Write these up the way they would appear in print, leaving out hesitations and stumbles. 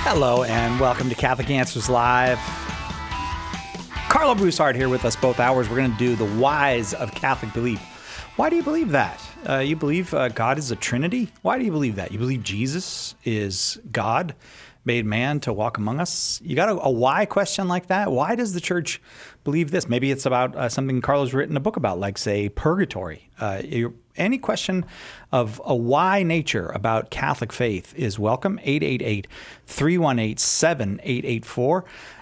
Hello and welcome to Catholic Answers Live. Carlo Broussard here with us both hours. We're going to do the whys of Catholic belief. Why do you believe that? You believe God is a Trinity? Why do you believe that? You believe Jesus is God, made man to walk among us? You got a why question like that? Why does the church believe this? Maybe it's about something Carlo's written a book about, like, say, purgatory. Any question of a why nature about Catholic faith is welcome. 888-318-7884.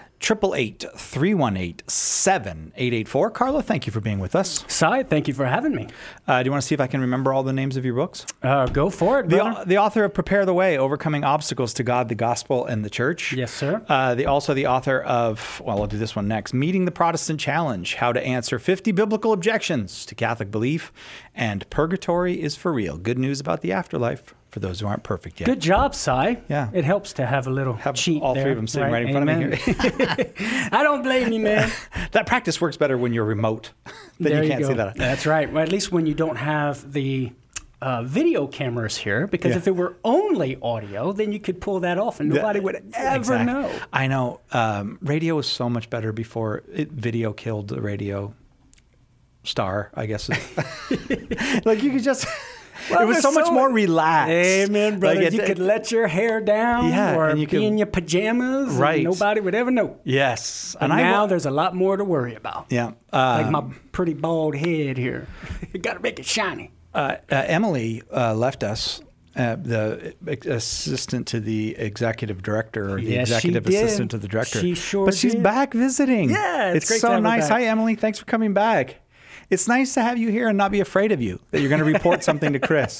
888-318-7884. Carlo, thank you for being with us. Cy, thank you for having me. Do you want to see if I can remember all the names of your books? Go for it, brother. The author of Prepare the Way, Overcoming Obstacles to God, the Gospel, and the Church. Yes, sir. Also the author of, well, I'll do this one next, Meeting the Protestant Challenge, How to Answer 50 Biblical Objections to Catholic Belief, and Purgatory is for Real. Good news about the afterlife for those who aren't perfect yet. Good job, Cy. Yeah. It helps to have a little cheat all there, three of them sitting right in front of me here. I don't blame you, man. That practice works better when you're remote. Then you can't see that. That's right. Well, at least when you don't have the video cameras here, because if it were only audio, then you could pull that off and nobody would ever know. I know. Radio was so much better before video killed the radio star, I guess. Like you could just... Well, it was so much more relaxed. Amen, brother. Like you could let your hair down or and be in your pajamas and nobody would ever know. Yes. And now there's a lot more to worry about. Yeah. Like my pretty bald head here. You got to make it shiny. Emily left us. The assistant to the executive director, or the executive assistant to the director. She sure But she's did. Back visiting. Yeah, it's great so to have her nice. back. Hi, Emily. Thanks for coming back. It's nice to have you here and not be afraid of you, that you're going to report something to Chris.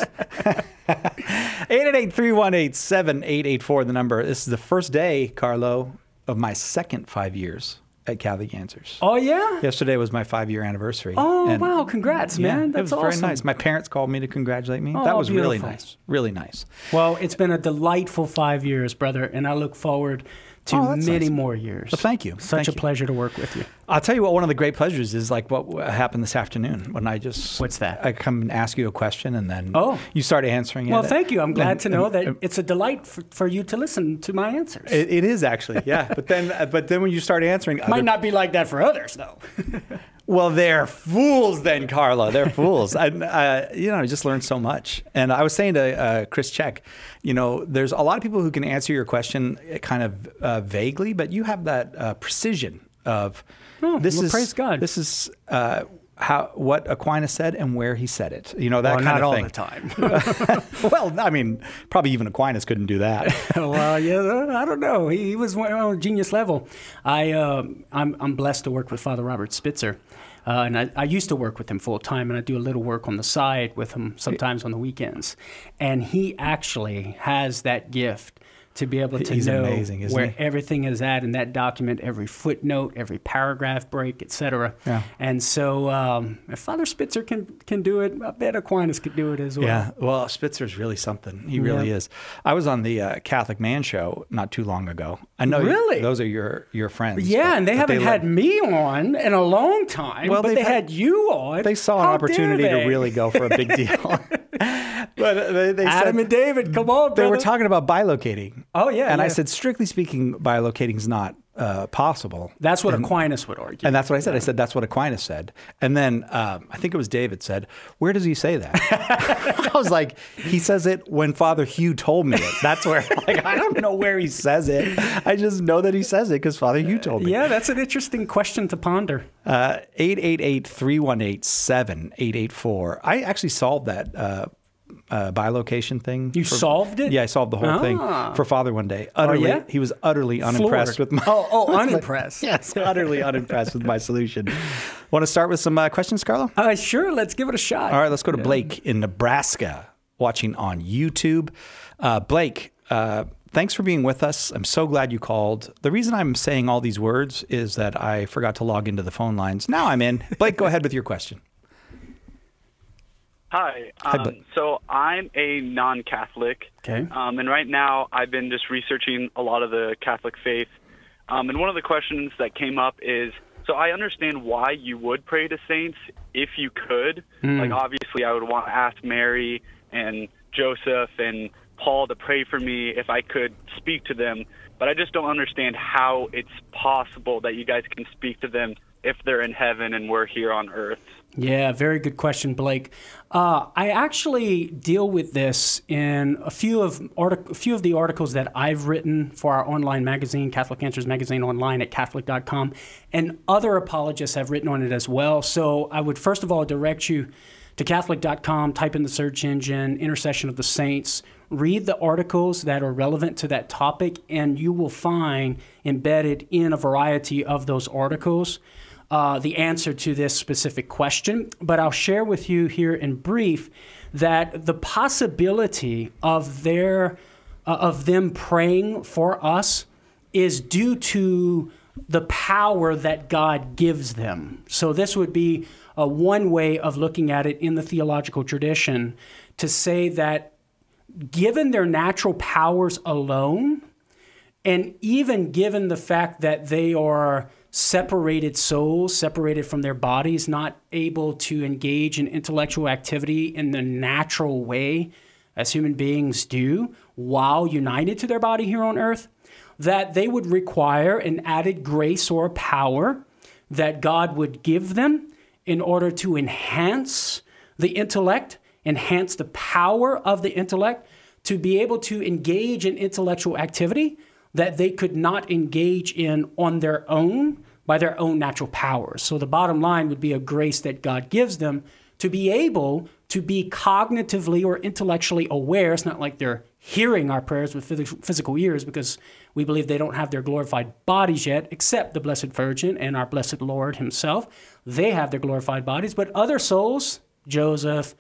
888-318-7884, the number. This is the first day, Carlo, of my second 5 years at Catholic Answers. Oh, yeah? Yesterday was my 5-year anniversary. Oh, wow. Congrats, man. That's it was awesome. very nice. My parents called me to congratulate me. Oh, that was beautiful. really nice. Really nice. Well, it's been a delightful 5 years, brother, and I look forward to many more years. Well, thank you. Such a pleasure to work with you. I'll tell you what, one of the great pleasures is like what happened this afternoon when I just... What's that? I come and ask you a question and then you start answering it. Well, thank you. I'm glad to know that it's a delight for you to listen to my answers. It is actually, yeah. But then when you start answering... Might not be like that for others, though. Well, they're fools then, Carlo. They're fools. I just learned so much. And I was saying to Chris Check, there's a lot of people who can answer your question kind of vaguely, but you have that precision of praise God. This is what Aquinas said and where he said it. That kind of thing. Not all the time. Well, I mean, probably even Aquinas couldn't do that. Well, yeah, I don't know. He was on a genius level. I'm blessed to work with Father Robert Spitzer. And I used to work with him full time, and I do a little work on the side with him sometimes on the weekends. And he actually has that gift to be able to know where everything is at in that document, every footnote, every paragraph break, etc. Yeah. And so if Father Spitzer can do it, I bet Aquinas could do it as well. Yeah, well, Spitzer's really something. He really is. I was on the Catholic Man Show not too long ago. I know those are your friends. Yeah, and they haven't had me on in a long time, but they had you on. They saw an opportunity to really go for a big deal. But they Adam said, and David, come on, brother. They were talking about bilocating. Oh, yeah. And I said, strictly speaking, bilocating is not possible. That's what Aquinas would argue. And that's what I said. I said, that's what Aquinas said. And then I think it was David said, where does he say that? I was like, he says it when Father Hugh told me it. That's where, I don't know where he says it. I just know that he says it because Father Hugh told me. Yeah, that's an interesting question to ponder. 888-318-7884. I actually solved that bilocation thing. You solved it? Yeah, I solved the whole thing for Father one day. He was utterly unimpressed with my... unimpressed. Yes, utterly unimpressed with my solution. Want to start with some questions, Carlo? Sure, let's give it a shot. All right, let's go to Blake in Nebraska, watching on YouTube. Blake, thanks for being with us. I'm so glad you called. The reason I'm saying all these words is that I forgot to log into the phone lines. Now I'm in. Blake, go ahead with your question. Hi. So I'm a non-Catholic. Okay. And right now I've been just researching a lot of the Catholic faith. And one of the questions that came up is, so I understand why you would pray to saints if you could. Like, obviously I would want to ask Mary and Joseph and Paul to pray for me if I could speak to them, but I just don't understand how it's possible that you guys can speak to them if they're in heaven and we're here on earth. Yeah, very good question, Blake. I actually deal with this in a few of the articles that I've written for our online magazine, Catholic Answers Magazine, online at Catholic.com, and other apologists have written on it as well. So I would first of all direct you to Catholic.com, type in the search engine, Intercession of the Saints, read the articles that are relevant to that topic, and you will find embedded in a variety of those articles the answer to this specific question. But I'll share with you here in brief that the possibility of them praying for us is due to the power that God gives them. So this would be one way of looking at it in the theological tradition, to say that given their natural powers alone, and even given the fact that they are separated souls, separated from their bodies, not able to engage in intellectual activity in the natural way as human beings do while united to their body here on earth, that they would require an added grace or power that God would give them in order to enhance the intellect, enhance the power of the intellect, to be able to engage in intellectual activity that they could not engage in on their own by their own natural powers. So the bottom line would be a grace that God gives them to be able to be cognitively or intellectually aware. It's not like they're hearing our prayers with physical ears, because we believe they don't have their glorified bodies yet, except the Blessed Virgin and our blessed Lord himself. They have their glorified bodies, but other souls, Joseph,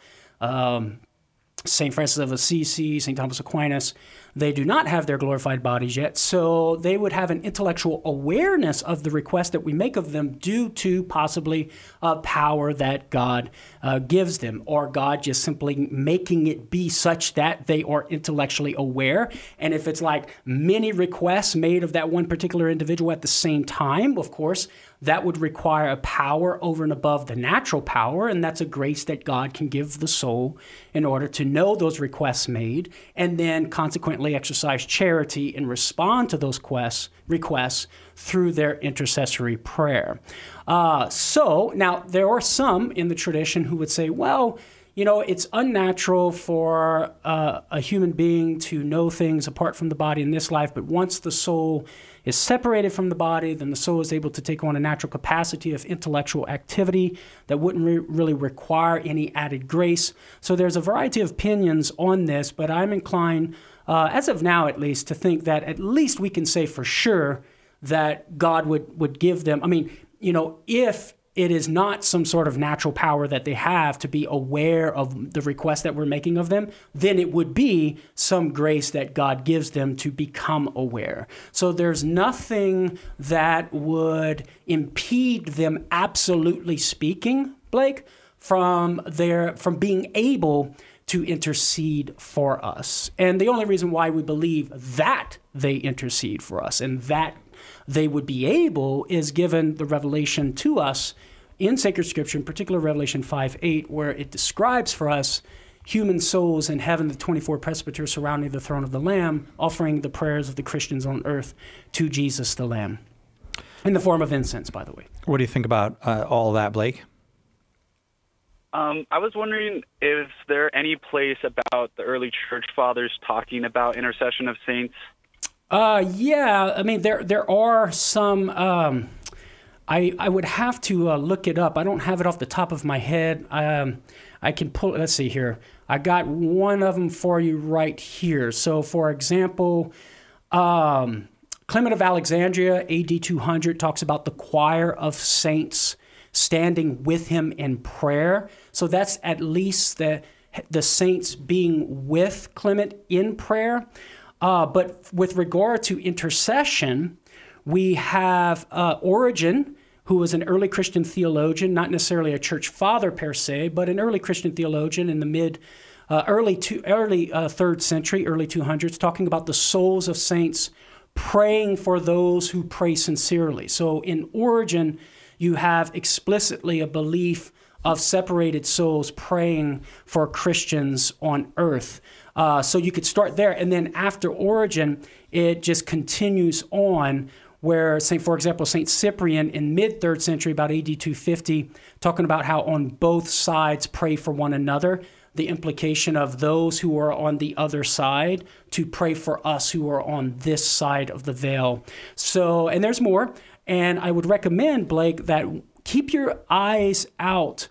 St. Francis of Assisi, St. Thomas Aquinas, they do not have their glorified bodies yet, so they would have an intellectual awareness of the request that we make of them due to possibly a power that God gives them, or God just simply making it be such that they are intellectually aware. And if it's like many requests made of that one particular individual at the same time, of course, that would require a power over and above the natural power, and that's a grace that God can give the soul in order to know those requests made, and then consequently exercise charity and respond to those requests through their intercessory prayer. So now there are some in the tradition who would say, well, you know, it's unnatural for a human being to know things apart from the body in this life, but once the soul is separated from the body, then the soul is able to take on a natural capacity of intellectual activity that wouldn't really require any added grace. So there's a variety of opinions on this, but I'm inclined, as of now at least, to think that at least we can say for sure that God would give them, I mean, you know, if it is not some sort of natural power that they have to be aware of the request that we're making of them, then it would be some grace that God gives them to become aware. So there's nothing that would impede them, absolutely speaking, Blake, from being able to intercede for us. And the only reason why we believe that they intercede for us and that they would be able is given the revelation to us in sacred scripture, in particular Revelation 5:8, where it describes for us human souls in heaven, the 24 presbyters surrounding the throne of the Lamb, offering the prayers of the Christians on earth to Jesus the Lamb, in the form of incense, by the way. What do you think about all that, Blake? I was wondering, is there any place about the early church fathers talking about intercession of saints? Yeah, I mean, there are some, I would have to look it up. I don't have it off the top of my head. I can pull, let's see here. I got one of them for you right here. So, for example, Clement of Alexandria, AD 200, talks about the choir of saints standing with him in prayer. So that's at least the saints being with Clement in prayer. But with regard to intercession, we have Origen, who was an early Christian theologian, not necessarily a church father per se, but an early Christian theologian in the early 3rd century, early 200s, talking about the souls of saints praying for those who pray sincerely. So in Origen, you have explicitly a belief of separated souls praying for Christians on earth. So you could start there, and then after Origen, it just continues on where, for example, St. Cyprian in mid-3rd century, about AD 250, talking about how on both sides pray for one another, the implication of those who are on the other side to pray for us who are on this side of the veil. So, and there's more, and I would recommend, Blake, that keep your eyes out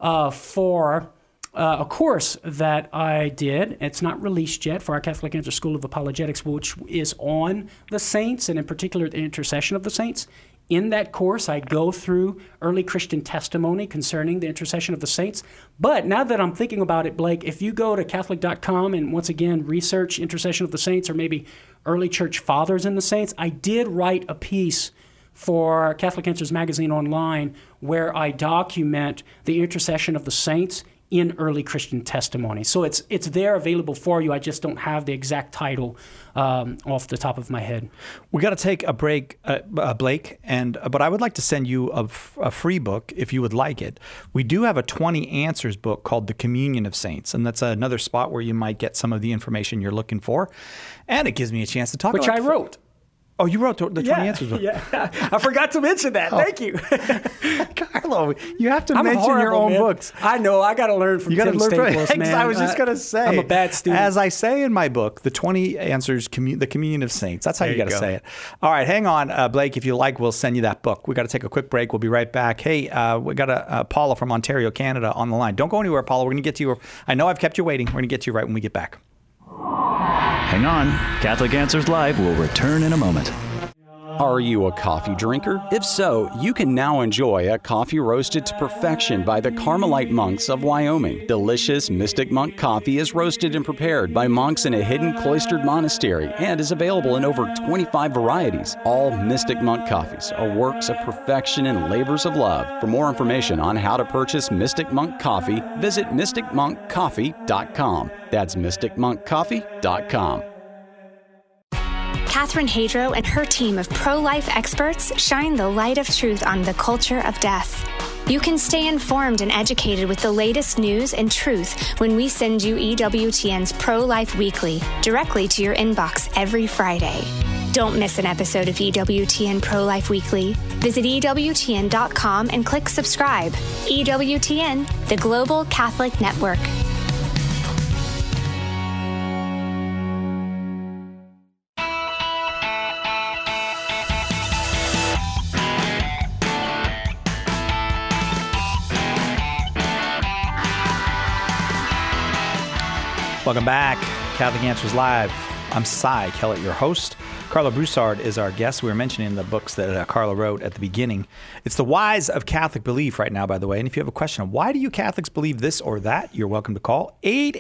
for a course that I did. It's not released yet, for our Catholic Answer School of Apologetics, which is on the saints, and in particular the intercession of the saints. In that course, I go through early Christian testimony concerning the intercession of the saints. But now that I'm thinking about it, Blake, if you go to Catholic.com and once again research intercession of the saints or maybe early church fathers in the saints, I did write a piece for Catholic Answers Magazine Online where I document the intercession of the saints in early Christian testimony. So it's there available for you. I just don't have the exact title off the top of my head. We got to take a break, Blake, but I would like to send you a free book if you would like it. We do have a 20 answers book called The Communion of Saints, and that's another spot where you might get some of the information you're looking for. And it gives me a chance to talk about which I wrote. Oh, you wrote the 20 answers book. Yeah, I forgot to mention that. Thank you. Carlo, you have to mention your own books. I know. I got to learn from Tim Staples, man. I was just going to say. I'm a bad student. As I say in my book, The 20 Answers, The Communion of Saints. That's how you got to say it. All right, hang on, Blake. If you like, we'll send you that book. We got to take a quick break. We'll be right back. Hey, we got Paula from Ontario, Canada on the line. Don't go anywhere, Paula. We're going to get to you. I know I've kept you waiting. We're going to get to you right when we get back. Hang on. Catholic Answers Live will return in a moment. Are you a coffee drinker? If so, you can now enjoy a coffee roasted to perfection by the Carmelite monks of Wyoming. Delicious Mystic Monk coffee is roasted and prepared by monks in a hidden cloistered monastery and is available in over 25 varieties. All Mystic Monk coffees are works of perfection and labors of love. For more information on how to purchase Mystic Monk coffee, visit mysticmonkcoffee.com. That's mysticmonkcoffee.com. Catherine Hadro and her team of pro-life experts shine the light of truth on the culture of death. You can stay informed and educated with the latest news and truth when we send you EWTN's Pro-Life Weekly directly to your inbox every Friday. Don't miss an episode of EWTN Pro-Life Weekly. Visit EWTN.com and click subscribe. EWTN, the Global Catholic Network. Welcome back. Catholic Answers Live. I'm Cy Kellett, your host. Carlo Broussard is our guest. We were mentioning the books that Carlo wrote at the beginning. It's The Whys of Catholic Belief right now, by the way. And if you have a question, why do you Catholics believe this or that? You're welcome to call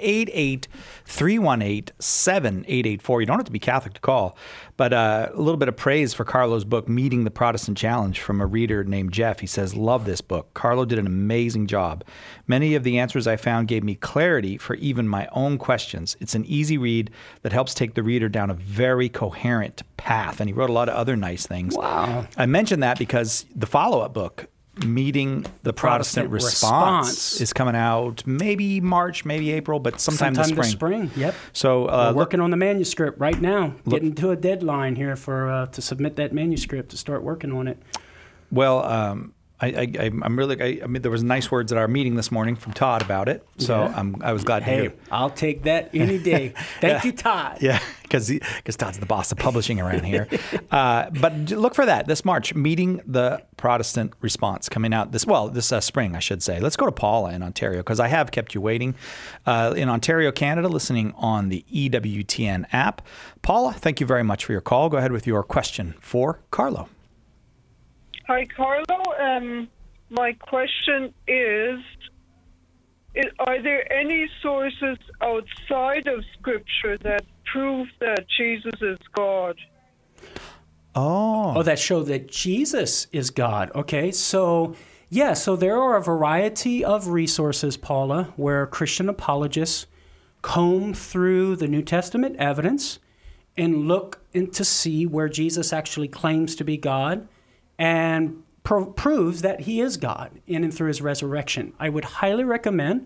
888-318-7884. You don't have to be Catholic to call. But a little bit of praise for Carlo's book, Meeting the Protestant Challenge, from a reader named Jeff. He says, love this book. Carlo did an amazing job. Many of the answers I found gave me clarity for even my own questions. It's an easy read that helps take the reader down a very coherent path. And he wrote a lot of other nice things. Wow. I mentioned that because the follow-up book, Meeting the Protestant Response, is coming out maybe March, maybe April, but sometime this spring. Yep. So we're working on the manuscript right now. Getting to a deadline here for to submit that manuscript to start working on it. Well, I'm really. I mean, there was nice words at our meeting this morning from Todd about it. So yeah. I was glad to hear. I'll take that any day. Thank you, Todd. Yeah, because Todd's the boss of publishing around here. But look for that this March. Meeting the Protestant Response coming out this spring, I should say. Let's go to Paula in Ontario because I have kept you waiting. In Ontario, Canada, listening on the EWTN app. Paula, thank you very much for your call. Go ahead with your question for Carlo. Hi, Carlo. My question is, are there any sources outside of Scripture that prove that Jesus is God? Oh, that show that Jesus is God. Okay, so there are a variety of resources, Paula, where Christian apologists comb through the New Testament evidence and look to see where Jesus actually claims to be God and proves that he is God in and through his resurrection. I would highly recommend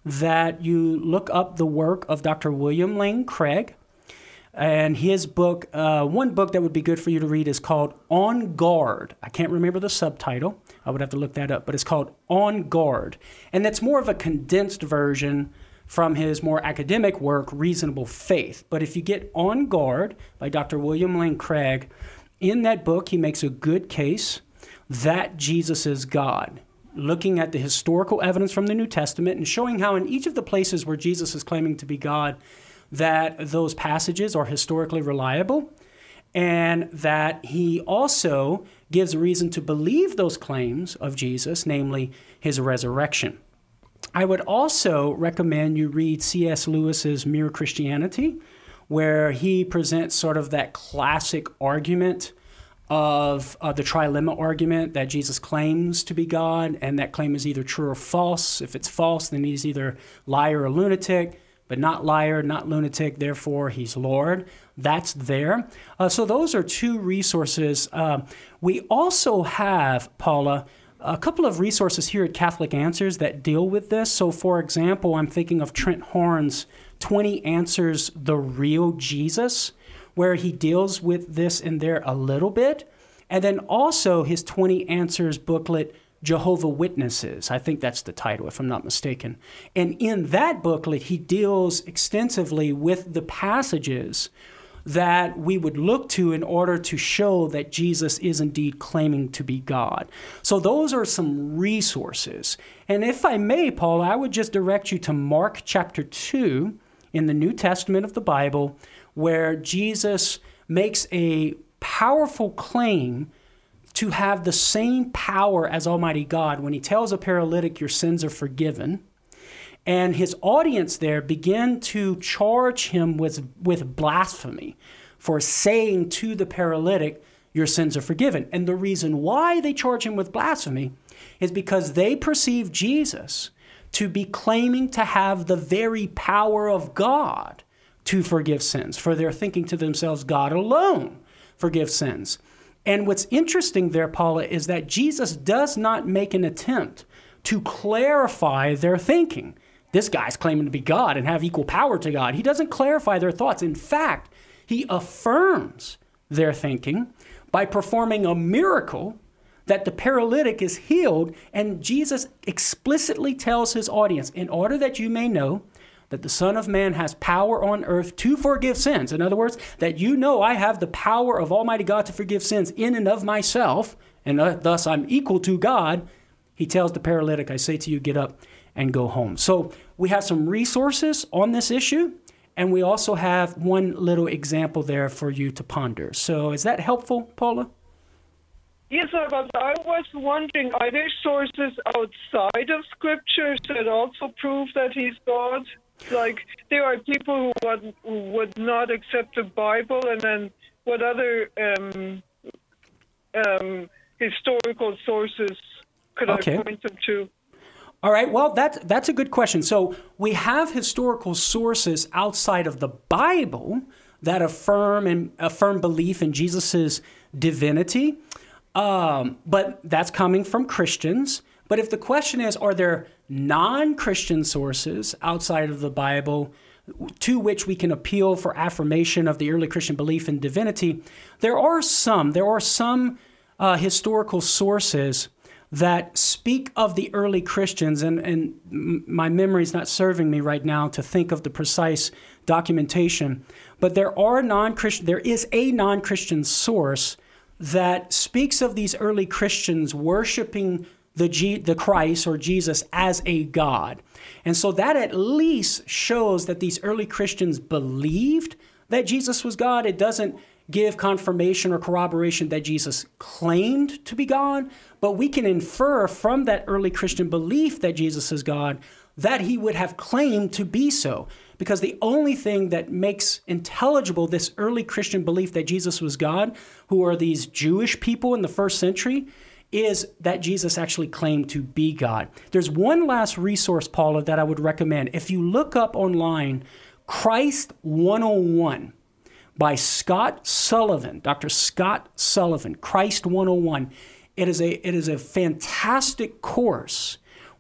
that you look up the work of Dr. William Lane Craig. And his book, one book that would be good for you to read is called On Guard. I can't remember the subtitle. I would have to look that up. But it's called On Guard. And that's more of a condensed version from his more academic work, Reasonable Faith. But if you get On Guard by Dr. William Lane Craig, in that book he makes a good case that Jesus is God, looking at the historical evidence from the New Testament and showing how in each of the places where Jesus is claiming to be God, that those passages are historically reliable, and that he also gives a reason to believe those claims of Jesus, namely his resurrection. I would also recommend you read C.S. Lewis's Mere Christianity, where he presents sort of that classic argument of the trilemma argument that Jesus claims to be God, and that claim is either true or false. If it's false, then he's either liar or lunatic, but not liar, not lunatic, therefore he's Lord. That's there. So those are two resources. We also have, Paula, a couple of resources here at Catholic Answers that deal with this. So for example, I'm thinking of Trent Horn's 20 Answers the Real Jesus, where he deals with this in there a little bit. And then also his 20 Answers booklet, Jehovah Witnesses. I think that's the title, if I'm not mistaken. And in that booklet, he deals extensively with the passages that we would look to in order to show that Jesus is indeed claiming to be God. So those are some resources. And if I may, Paul, I would just direct you to Mark chapter 2 in the New Testament of the Bible, where Jesus makes a powerful claim to have the same power as Almighty God when he tells a paralytic, your sins are forgiven. And his audience there begin to charge him with blasphemy for saying to the paralytic, your sins are forgiven. And the reason why they charge him with blasphemy is because they perceive Jesus to be claiming to have the very power of God to forgive sins. For they're thinking to themselves, God alone forgives sins. And what's interesting there, Paula, is that Jesus does not make an attempt to clarify their thinking. This guy's claiming to be God and have equal power to God. He doesn't clarify their thoughts. In fact, he affirms their thinking by performing a miracle that the paralytic is healed, and Jesus explicitly tells his audience, in order that you may know that the Son of Man has power on earth to forgive sins. In other words, that you know I have the power of Almighty God to forgive sins in and of myself, and thus I'm equal to God. He tells the paralytic, I say to you, get up and go home. So we have some resources on this issue, and we also have one little example there for you to ponder. So is that helpful, Paula? Yes, but I was wondering, are there sources outside of Scripture that also prove that he's God? Like, there are people who would not accept the Bible, and then what other historical sources could I point them to? All right, well, that's a good question. So we have historical sources outside of the Bible that affirm belief in Jesus's divinity, but that's coming from Christians. But if the question is, are there non-Christian sources outside of the Bible to which we can appeal for affirmation of the early Christian belief in divinity, there are some historical sources that speak of the early Christians, and my memory is not serving me right now to think of the precise documentation, but there is a non-Christian source that speaks of these early Christians worshiping the Christ or Jesus as a God. And so that at least shows that these early Christians believed that Jesus was God. It doesn't give confirmation or corroboration that Jesus claimed to be God, but we can infer from that early Christian belief that Jesus is God that he would have claimed to be so. Because the only thing that makes intelligible this early Christian belief that Jesus was God, who are these Jewish people in the first century, is that Jesus actually claimed to be God. There's one last resource, Paula, that I would recommend. If you look up online, Christ 101 by Scott Sullivan, Dr. Scott Sullivan, Christ 101. It is a fantastic course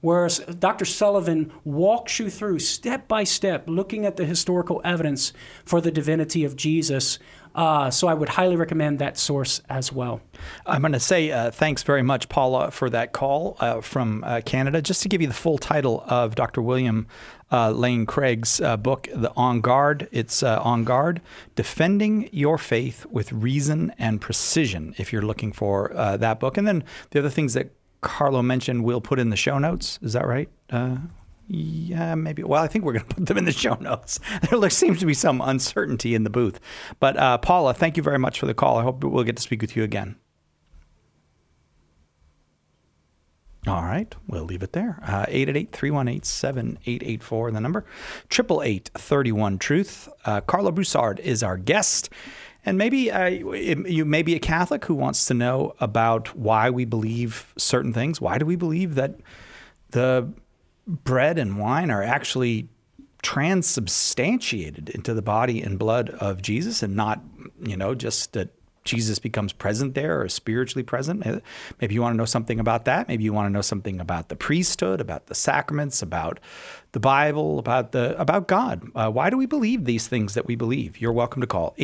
where Dr. Sullivan walks you through step by step, looking at the historical evidence for the divinity of Jesus. So I would highly recommend that source as well. I'm going to say thanks very much, Paula, for that call from Canada. Just to give you the full title of Dr. William Lane Craig's book, The On Guard. It's On Guard, Defending Your Faith with Reason and Precision, if you're looking for that book. And then the other things that Carlo mentioned, we'll put in the show notes. Is that right? Yeah, maybe. Well, I think we're going to put them in the show notes. There seems to be some uncertainty in the booth. But Paula, thank you very much for the call. I hope we'll get to speak with you again. All right, we'll leave it there. 888-318-7884, the number. 888-31-TRUTH. Carlo Broussard is our guest. And maybe you may be a Catholic who wants to know about why we believe certain things. Why do we believe that the bread and wine are actually transubstantiated into the body and blood of Jesus, and not, just that Jesus becomes present there or spiritually present? Maybe you want to know something about that. Maybe you want to know something about the priesthood, about the sacraments, about the Bible, about God. Why do we believe these things that we believe? You're welcome to call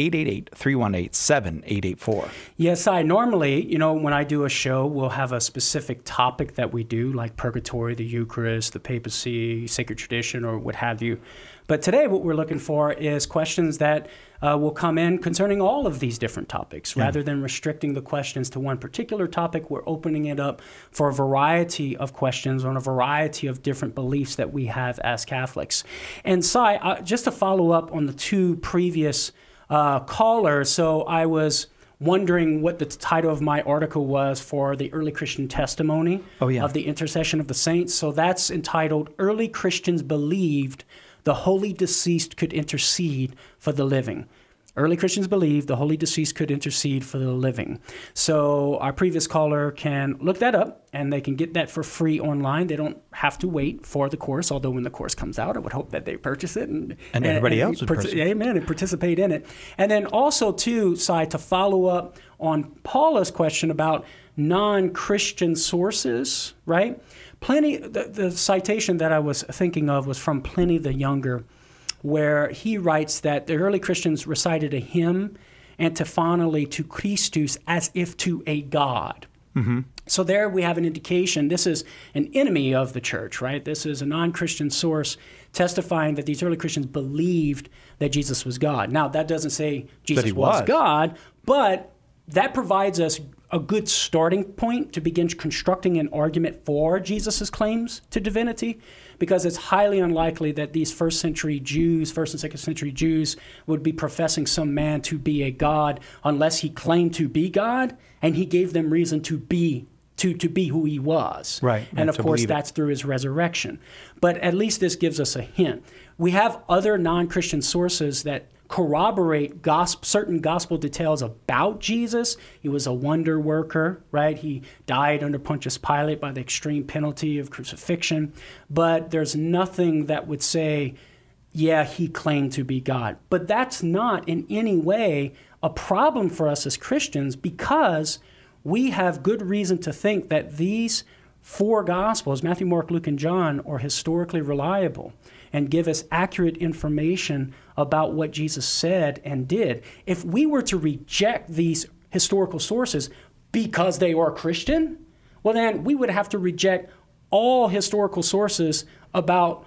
888-318-7884. Yes, normally, when I do a show, we'll have a specific topic that we do, like purgatory, the Eucharist, the papacy, sacred tradition, or what have you. But today what we're looking for is questions that will come in concerning all of these different topics. Rather than restricting the questions to one particular topic, we're opening it up for a variety of questions on a variety of different beliefs that we have as Catholics. And Sai, just to follow up on the two previous callers, so I was wondering what the title of my article was for the early Christian testimony of the intercession of the saints. So that's entitled, Early Christians Believed the Holy Deceased Could Intercede for the Living. Early Christians believed the Holy Deceased could intercede for the living. So our previous caller can look that up, and they can get that for free online. They don't have to wait for the course, although when the course comes out, I would hope that they purchase it. And everybody else would purchase it. Amen, and participate in it. And then also, too, Sai, to follow up on Paula's question about non-Christian sources, right? Pliny, the citation that I was thinking of was from Pliny the Younger, where he writes that the early Christians recited a hymn antiphonally to Christus as if to a god. Mm-hmm. So there we have an indication. This is an enemy of the church, right? This is a non-Christian source testifying that these early Christians believed that Jesus was God. Now, that doesn't say Jesus was God, but that provides us a good starting point to begin constructing an argument for Jesus' claims to divinity, because it's highly unlikely that these first and second century Jews would be professing some man to be a god unless he claimed to be God and he gave them reason to be who he was. Right. And of course, that's through his resurrection. But at least this gives us a hint. We have other non-Christian sources that corroborate certain gospel details about Jesus. He was a wonder worker, right? He died under Pontius Pilate by the extreme penalty of crucifixion. But there's nothing that would say, yeah, he claimed to be God. But that's not in any way a problem for us as Christians, because we have good reason to think that these four Gospels, Matthew, Mark, Luke, and John, are historically reliable and give us accurate information about what Jesus said and did. If we were to reject these historical sources because they are Christian, well, then we would have to reject all historical sources about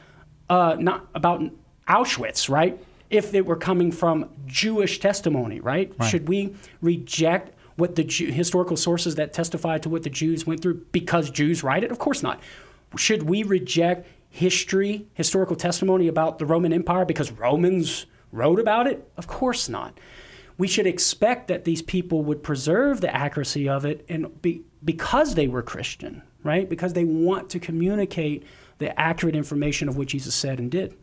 Auschwitz, right? If they were coming from Jewish testimony, right? Should we reject what the historical sources that testify to what the Jews went through because Jews write it? Of course not. Should we reject historical testimony about the Roman Empire because Romans wrote about it? Of course not. We should expect that these people would preserve the accuracy of it because they were Christian, right? Because they want to communicate the accurate information of what Jesus said and did.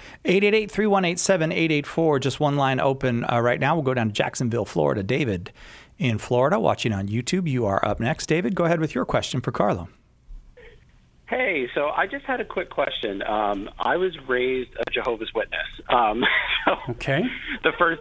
888-318-7884, just one line open right now. We'll go down to Jacksonville, Florida. David in Florida, watching on YouTube. You are up next. David, go ahead with your question for Carlo. Hey, so I just had a quick question. I was raised a Jehovah's Witness. Okay. The first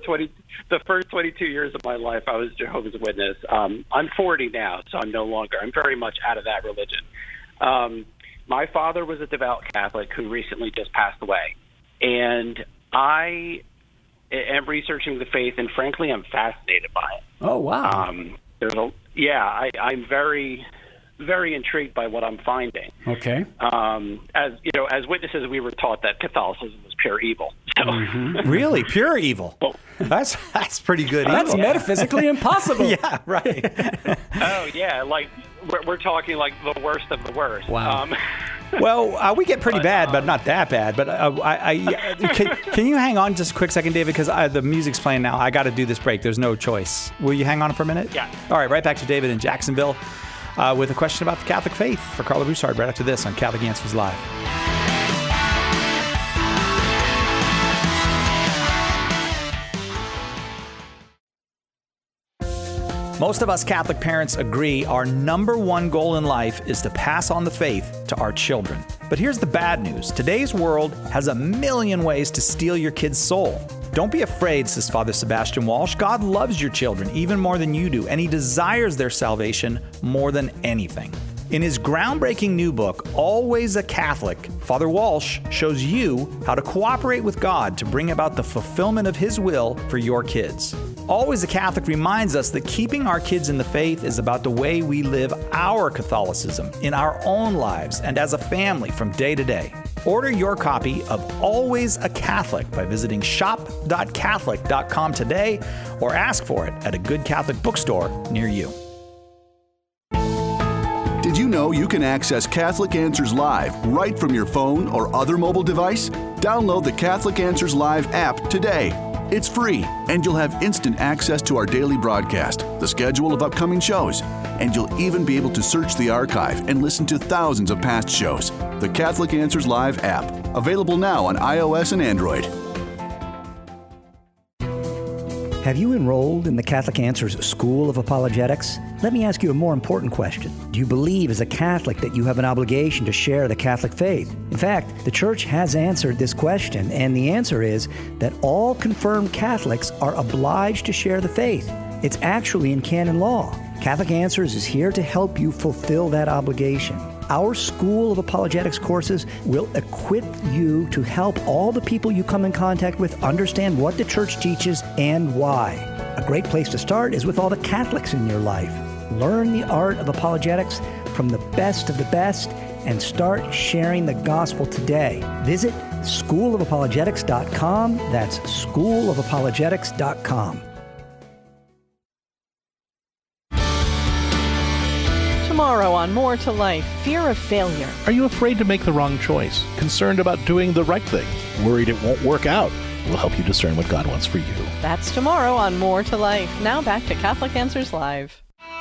22 years of my life, I was Jehovah's Witness. I'm 40 now, so I'm very much out of that religion. my father was a devout Catholic who recently just passed away. And I am researching the faith, and frankly, I'm fascinated by it. Oh, wow. I'm very, very intrigued by what I'm finding. Okay. As witnesses, we were taught that Catholicism was pure evil. So, Really? Pure evil? Well, That's pretty good That's evil. metaphysically impossible. Yeah, right. oh, yeah, like we're talking like the worst of the worst. Wow. Well, we get pretty bad, but not that bad. But can you hang on just a quick second, David? Because the music's playing now. I got to do this break. There's no choice. Will you hang on for a minute? Yeah. All right, right back to David in Jacksonville with a question about the Catholic faith for Carla Broussard right after this on Catholic Answers Live. Most of us Catholic parents agree our number one goal in life is to pass on the faith to our children. But here's the bad news. Today's world has a million ways to steal your kid's soul. Don't be afraid, says Father Sebastian Walsh. God loves your children even more than you do, and he desires their salvation more than anything. In his groundbreaking new book, Always a Catholic, Father Walsh shows you how to cooperate with God to bring about the fulfillment of his will for your kids. Always a Catholic reminds us that keeping our kids in the faith is about the way we live our Catholicism in our own lives and as a family from day to day. Order your copy of Always a Catholic by visiting shop.catholic.com today or ask for it at a good Catholic bookstore near you. Did you know you can access Catholic Answers Live right from your phone or other mobile device? Download the Catholic Answers Live app today. It's free, and you'll have instant access to our daily broadcast, the schedule of upcoming shows, and you'll even be able to search the archive and listen to thousands of past shows. The Catholic Answers Live app, available now on iOS and Android. Have you enrolled in the Catholic Answers School of Apologetics? Let me ask you a more important question. Do you believe as a Catholic that you have an obligation to share the Catholic faith? In fact, the Church has answered this question, and the answer is that all confirmed Catholics are obliged to share the faith. It's actually in canon law. Catholic Answers is here to help you fulfill that obligation. Our School of Apologetics courses will equip you to help all the people you come in contact with understand what the Church teaches and why. A great place to start is with all the Catholics in your life. Learn the art of apologetics from the best of the best and start sharing the gospel today. Visit schoolofapologetics.com. That's schoolofapologetics.com. Tomorrow on More to Life, fear of failure. Are you afraid to make the wrong choice? Concerned about doing the right thing? Worried it won't work out? We'll help you discern what God wants for you. That's tomorrow on More to Life. Now back to Catholic Answers Live.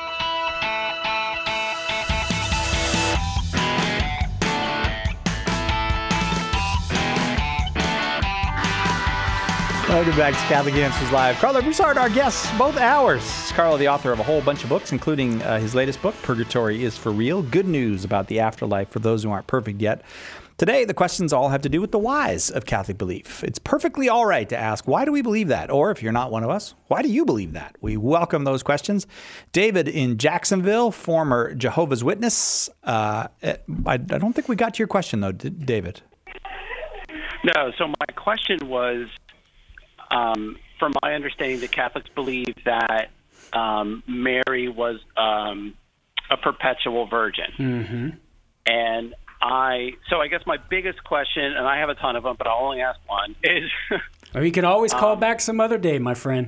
Welcome back to Catholic Answers Live. Carla Broussard, our guest, both hours. Carla, the author of a whole bunch of books, including his latest book, Purgatory is for Real. Good news about the afterlife for those who aren't perfect yet. Today, the questions all have to do with the whys of Catholic belief. It's perfectly all right to ask, why do we believe that? Or if you're not one of us, why do you believe that? We welcome those questions. David in Jacksonville, former Jehovah's Witness. I don't think we got to your question, though, David. No, so my question was, from my understanding, the Catholics believe that Mary was a perpetual virgin. Mm-hmm. And I guess my biggest question, and I have a ton of them, but I'll only ask one, is... Or you can always call back some other day, my friend.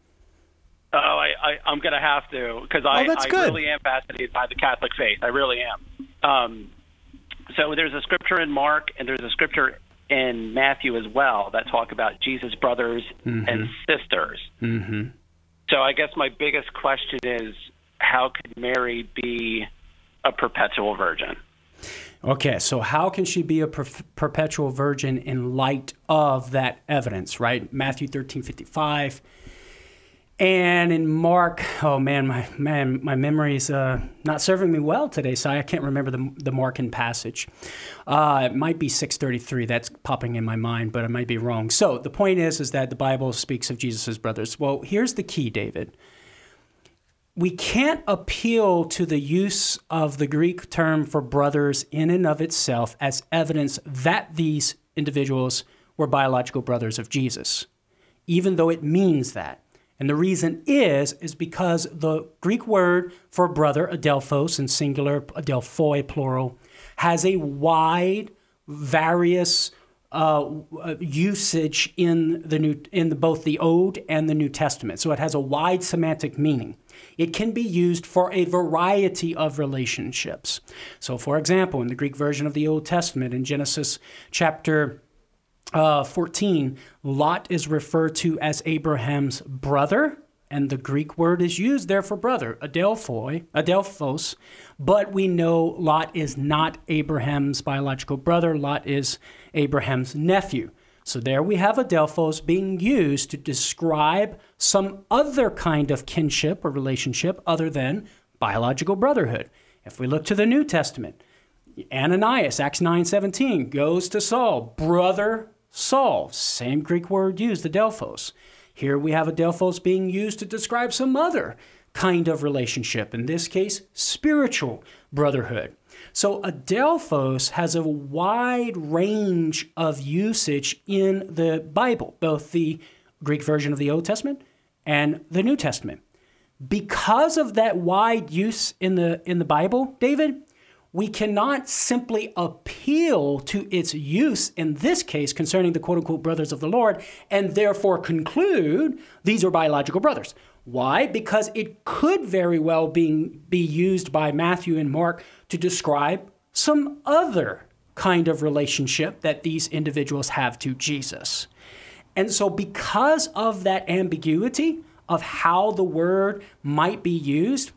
I'm going to have to, because I really am fascinated by the Catholic faith. I really am. So there's a scripture in Mark, and there's a scripture in Matthew as well that talk about Jesus' brothers and sisters. Mm-hmm. So I guess my biggest question is, how could Mary be a perpetual virgin? Okay, so how can she be a perpetual virgin in light of that evidence, right? Matthew 13:55. And in Mark, oh man, my memory's not serving me well today, so I can't remember the Markan passage. It might be 6:33. That's popping in my mind, but I might be wrong. So the point is that the Bible speaks of Jesus' brothers. Well, here's the key, David. we can't appeal to the use of the Greek term for brothers in and of itself as evidence that these individuals were biological brothers of Jesus, even though it means that. And the reason is because the Greek word for brother, adelphos in singular, adelphoi plural, has a wide, various usage in both the Old and the New Testament. So it has a wide semantic meaning. It can be used for a variety of relationships. So, for example, in the Greek version of the Old Testament, in Genesis chapter 14, Lot is referred to as Abraham's brother, and the Greek word is used there for brother, adelphos, but we know Lot is not Abraham's biological brother. Lot is Abraham's nephew. So there we have adelphos being used to describe some other kind of kinship or relationship other than biological brotherhood. If we look to the New Testament, Ananias, Acts 9:17, goes to Saul, brother Saul, same Greek word used, adelphos. Here we have adelphos being used to describe some other kind of relationship, in this case, spiritual brotherhood. So adelphos has a wide range of usage in the Bible, both the Greek version of the Old Testament and the New Testament. Because of that wide use in the Bible, David, we cannot simply appeal to its use in this case concerning the quote-unquote brothers of the Lord and therefore conclude these are biological brothers. Why? Because it could very well be used by Matthew and Mark to describe some other kind of relationship that these individuals have to Jesus. And so because of that ambiguity of how the word might be used,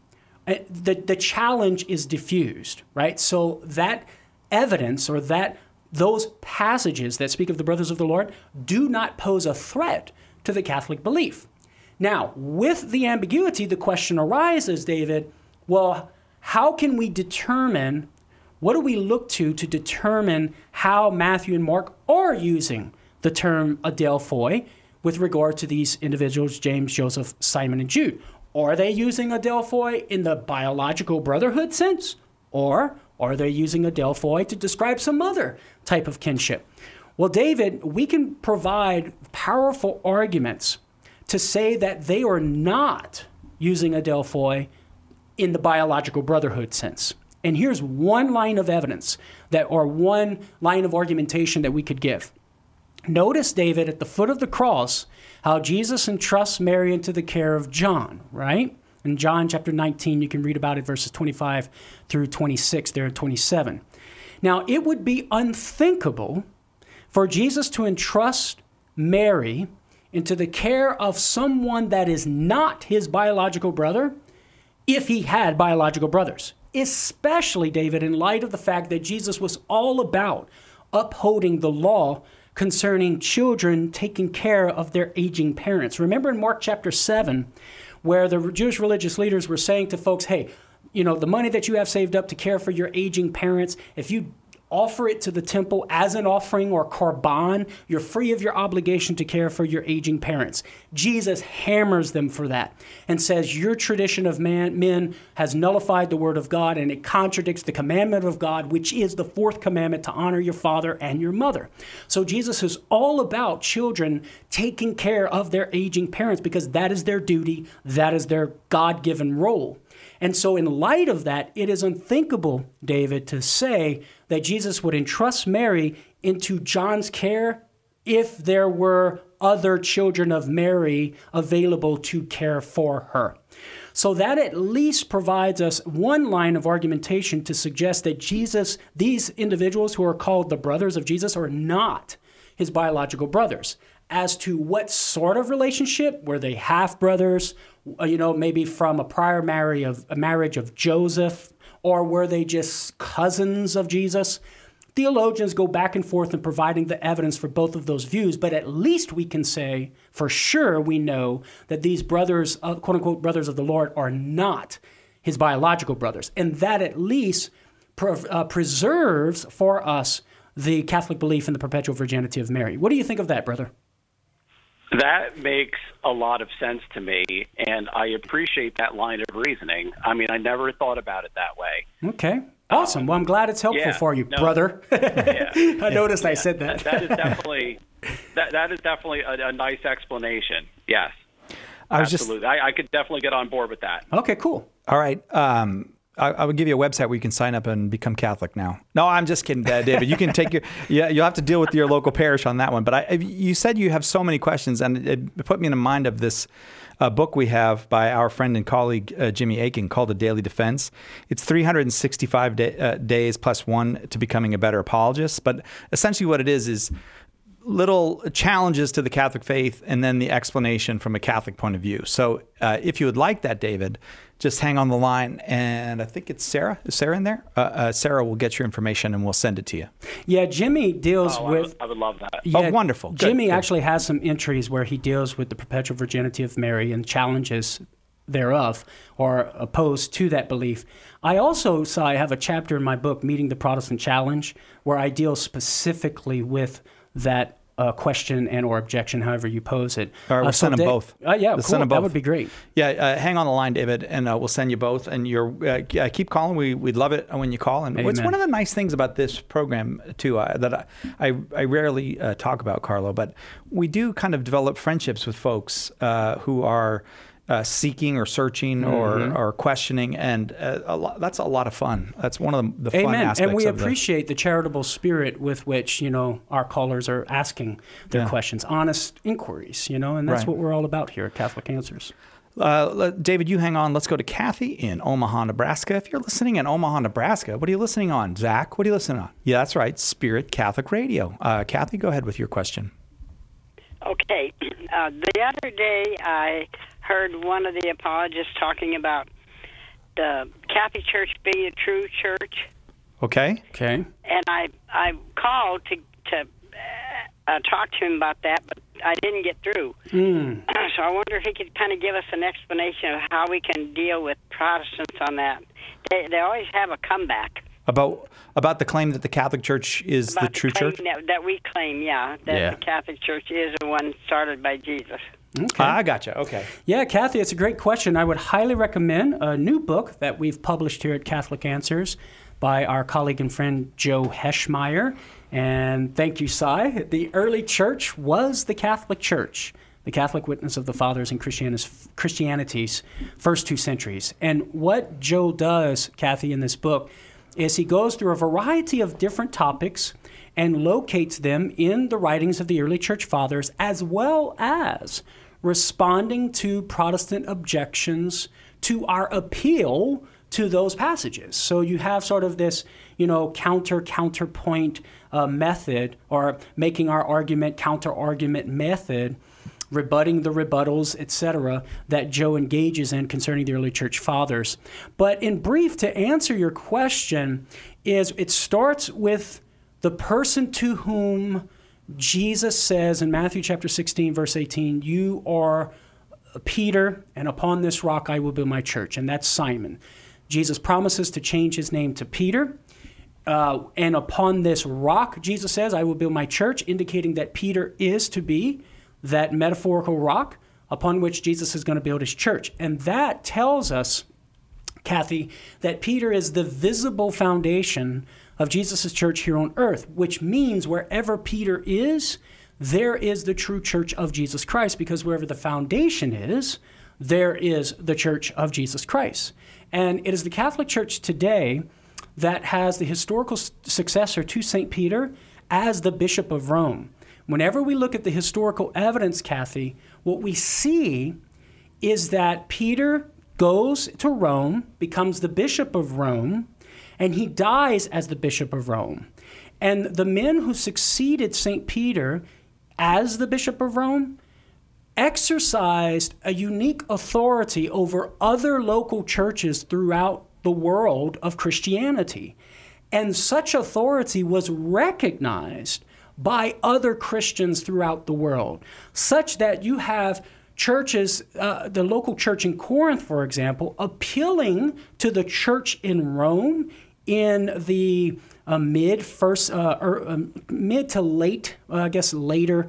the challenge is diffused, right? So that evidence or those passages that speak of the brothers of the Lord do not pose a threat to the Catholic belief. Now, with the ambiguity, the question arises, David, well, how can we determine, what do we look to determine how Matthew and Mark are using the term adelphoi with regard to these individuals, James, Joseph, Simon, and Jude? Are they using adelphoi in the biological brotherhood sense? Or are they using adelphoi to describe some other type of kinship? Well, David, we can provide powerful arguments to say that they are not using adelphoi in the biological brotherhood sense. And here's one line of evidence or one line of argumentation that we could give. Notice, David, at the foot of the cross, how Jesus entrusts Mary into the care of John, right? In John chapter 19, you can read about it, verses 25 through 26, there in 27. Now, it would be unthinkable for Jesus to entrust Mary into the care of someone that is not his biological brother if he had biological brothers, especially, David, in light of the fact that Jesus was all about upholding the law concerning children taking care of their aging parents. Remember in Mark chapter 7, where the Jewish religious leaders were saying to folks, hey, the money that you have saved up to care for your aging parents, if you offer it to the temple as an offering or korban, you're free of your obligation to care for your aging parents. Jesus hammers them for that and says your tradition of men has nullified the word of God, and it contradicts the commandment of God, which is the fourth commandment, to honor your father and your mother. So Jesus is all about children taking care of their aging parents because that is their duty, that is their God-given role. And so in light of that, it is unthinkable, David, to say that Jesus would entrust Mary into John's care if there were other children of Mary available to care for her. So that at least provides us one line of argumentation to suggest that these individuals who are called the brothers of Jesus are not his biological brothers. As to what sort of relationship, were they half-brothers, maybe from a prior marriage of Joseph, or were they just cousins of Jesus? Theologians go back and forth in providing the evidence for both of those views, but at least we can say, for sure we know that these brothers, quote-unquote brothers of the Lord, are not his biological brothers. And that at least preserves for us the Catholic belief in the perpetual virginity of Mary. What do you think of that, brother? That makes a lot of sense to me, and I appreciate that line of reasoning. I mean, I never thought about it that way. Okay. Awesome. Well, I'm glad it's helpful for you, brother. I noticed I said that. That is definitely a nice explanation. Yes. Absolutely. I could definitely get on board with that. Okay, cool. All right. I would give you a website where you can sign up and become Catholic now. No, I'm just kidding, David. You can take you'll have to deal with your local parish on that one. But you said you have so many questions, and it put me in mind of this book we have by our friend and colleague Jimmy Akin called The Daily Defense. It's 365 days plus one to becoming a better apologist. But essentially what it is little challenges to the Catholic faith and then the explanation from a Catholic point of view. So if you would like that, David, just hang on the line, and I think it's Sarah. Is Sarah in there? Sarah will get your information, and we'll send it to you. Yeah, Jimmy deals with... I would love that. Yeah, wonderful. Good, Jimmy actually has some entries where he deals with the perpetual virginity of Mary and challenges thereof, or opposed to that belief. I also I have a chapter in my book, Meeting the Protestant Challenge, where I deal specifically with that question and or objection, however you pose it. All right, we'll send them both. Yeah, cool. That would be great. Yeah, hang on the line, David, and we'll send you both. And keep calling. We'd love it when you call. And what's one of the nice things about this program, too, that I rarely talk about, Carlo, but we do kind of develop friendships with folks who are seeking or searching or questioning, and that's a lot of fun. That's one of the fun aspects. And we appreciate the charitable spirit with which our callers are asking their questions, honest inquiries, and that's what we're all about here at Catholic Answers. David, you hang on. Let's go to Kathy in Omaha, Nebraska. If you're listening in Omaha, Nebraska, what are you listening on? Zach, what are you listening on? Yeah, that's right, Spirit Catholic Radio. Kathy, go ahead with your question. Okay. The other day, I heard one of the apologists talking about the Catholic Church being a true church. Okay. And I called to talk to him about that, but I didn't get through. So I wonder if he could kind of give us an explanation of how we can deal with Protestants on that. They always have a comeback. About the claim that the Catholic Church is the true church? That we claim, that the Catholic Church is the one started by Jesus. Okay. I gotcha. Okay. Yeah, Kathy, it's a great question. I would highly recommend a new book that we've published here at Catholic Answers by our colleague and friend Joe Heschmeyer. And thank you, Cy. The early church was the Catholic Church, the Catholic witness of the Fathers in Christianity's first 2 centuries. And what Joe does, Kathy, in this book is he goes through a variety of different topics and locates them in the writings of the early church fathers, as well as responding to Protestant objections to our appeal to those passages. So you have sort of this, counterpoint method, or making our argument, counter-argument method, rebutting the rebuttals, etc., that Joe engages in concerning the early church fathers. But in brief, to answer your question, it starts with the person to whom Jesus says in Matthew chapter 16, verse 18, "You are Peter, and upon this rock I will build my church," and that's Simon. Jesus promises to change his name to Peter, and upon this rock, Jesus says, "I will build my church," indicating that Peter is to be that metaphorical rock upon which Jesus is going to build his church. And that tells us, Kathy, that Peter is the visible foundation of Jesus' church here on earth, which means wherever Peter is, there is the true church of Jesus Christ, because wherever the foundation is, there is the church of Jesus Christ. And it is the Catholic Church today that has the historical successor to St. Peter as the Bishop of Rome. Whenever we look at the historical evidence, Kathy, what we see is that Peter goes to Rome, becomes the Bishop of Rome, and he dies as the Bishop of Rome. And the men who succeeded St. Peter as the Bishop of Rome exercised a unique authority over other local churches throughout the world of Christianity. And such authority was recognized by other Christians throughout the world, such that you have churches, the local church in Corinth, for example, appealing to the church in Rome in the mid to late, later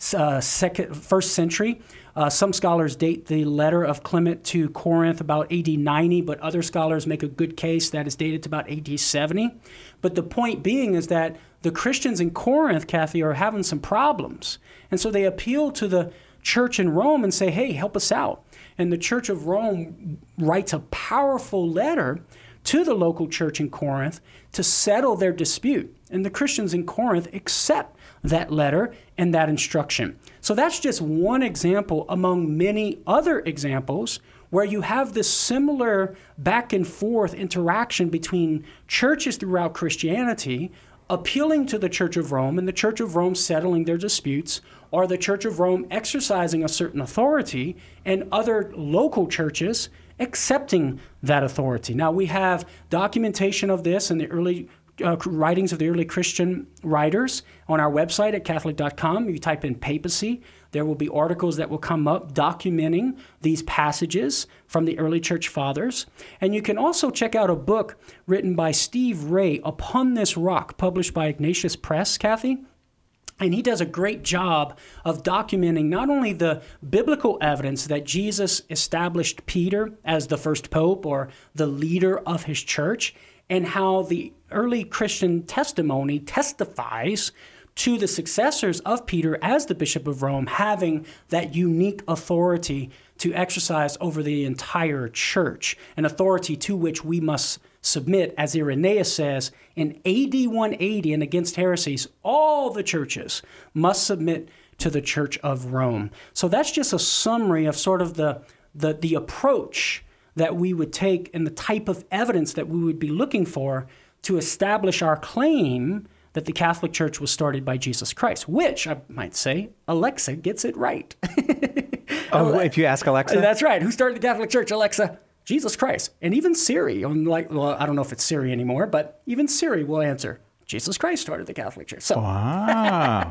first century. Some scholars date the letter of Clement to Corinth about AD 90, but other scholars make a good case that is dated to about AD 70. But the point being is that the Christians in Corinth, Kathy, are having some problems. And so they appeal to the church in Rome and say, hey, help us out. And the Church of Rome writes a powerful letter to the local church in Corinth to settle their dispute. And the Christians in Corinth accept that letter and that instruction. So that's just one example among many other examples where you have this similar back and forth interaction between churches throughout Christianity appealing to the Church of Rome and the Church of Rome settling their disputes, or the Church of Rome exercising a certain authority and other local churches accepting that authority. Now, we have documentation of this in the early writings of the early Christian writers on our website at Catholic.com. You type in papacy, there will be articles that will come up documenting these passages from the early church fathers. And you can also check out a book written by Steve Ray, Upon This Rock, published by Ignatius Press, Kathy. And he does a great job of documenting not only the biblical evidence that Jesus established Peter as the first pope or the leader of his church, and how the early Christian testimony testifies to the successors of Peter as the Bishop of Rome having that unique authority to exercise over the entire church, an authority to which we must submit, as Irenaeus says, in AD 180 and against heresies, all the churches must submit to the Church of Rome. So that's just a summary of sort of the approach that we would take and the type of evidence that we would be looking for to establish our claim that the Catholic Church was started by Jesus Christ, which, I might say, Alexa gets it right. If you ask Alexa? That's right. Who started the Catholic Church, Alexa? Jesus Christ. And even Siri, I don't know if it's Siri anymore, but even Siri will answer, Jesus Christ started the Catholic Church. So. Wow.